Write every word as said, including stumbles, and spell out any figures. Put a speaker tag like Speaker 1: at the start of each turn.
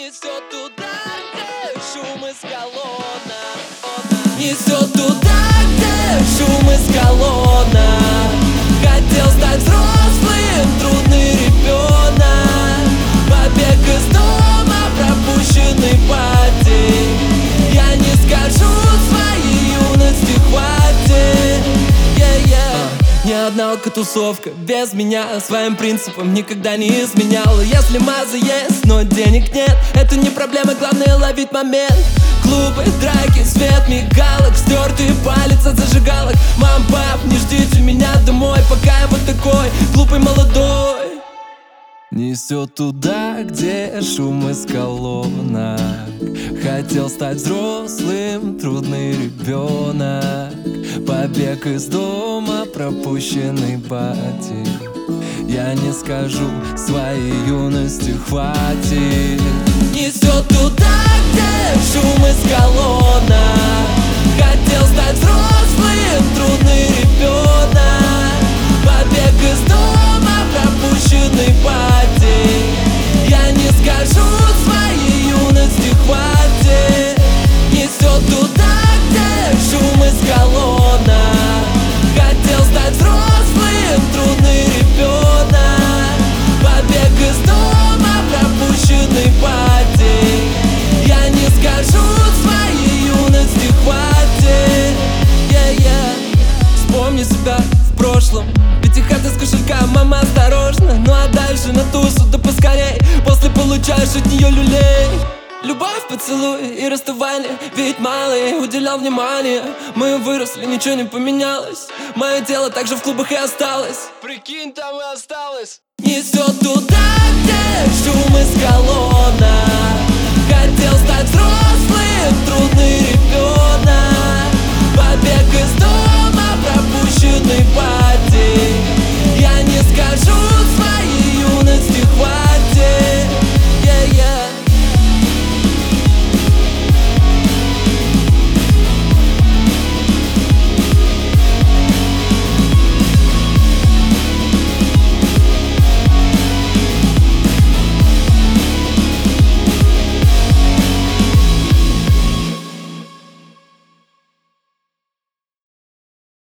Speaker 1: Несет туда, где шум из колонок. Несет туда, где шум из колонок. Хотел стать взрослым, трудный ребенок. Побег из дома, пропущенный пати. Я не скажу, своей юности хватит. yeah, yeah. Ни одна алкотусовка без меня своим принципам никогда не изменяла. Если маза есть, но денег нет, это не проблема, главное ловить момент. Клубы, драки, свет мигалок, стертый палец от зажигалок. Мам, пап, не ждите меня домой, пока я вот такой глупый молодой. Несет туда, где шум из колонок. Хотел стать взрослым, трудный ребенок. Побег из дома, пропущенный пати. Я не скажу, своей юности хватит. Несет туда, где шум из колонок. Хотел стать взрослым, трудный ребенок. Побег из дома, пропущенный пати. Я не скажу, своей юности хватит. Несет туда, где шум из колонок. Хотел стать взрослым, трудный ребенок. Побег из дома, пропущенный пати. Я не скажу, своей юности хватит. yeah, yeah. Вспомни себя в прошлом. Пятихатка с кошелька, мама, осторожно. Ну а дальше на тусу, да поскорей. После получаешь от нее люлей. Любовь, поцелуй и расставание. Ведь малый уделял внимание. Мы выросли, ничего не поменялось. Мое тело также в клубах и осталось.
Speaker 2: Прикинь, там и осталось.
Speaker 1: Несет туда, где шум из колонок.